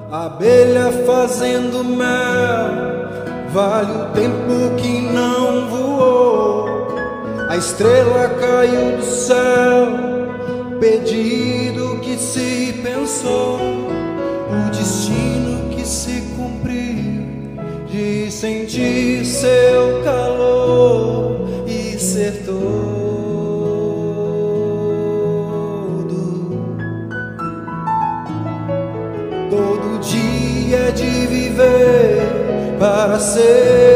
Abelha fazendo mel, vale o tempo que não voou. A estrela caiu do céu, pedido que se pensou, o destino que se cumpriu, de sentir seu calor e ser todo. Todo dia de viver para ser